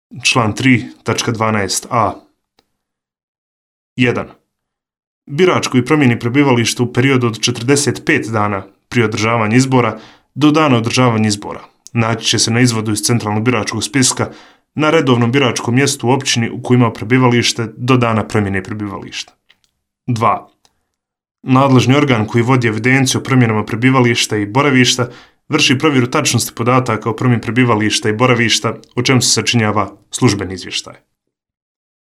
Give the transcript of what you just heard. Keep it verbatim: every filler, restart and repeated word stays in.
Član tri, tačka dvanaest a. jedan. Birač koji promijeni prebivalište u periodu od četrdeset pet dana prije održavanja izbora do dana održavanja izbora naći će se na izvodu iz centralnog biračkog spiska na redovnom biračkom mjestu u općini u kojoj ima prebivalište do dana promjene prebivališta. dva. Nadležni organ koji vodi evidenciju o promjenama prebivališta i boravišta vrši provjeru tačnosti podataka o promjeni prebivališta i boravišta, o čemu se sačinjava službeni izvještaj.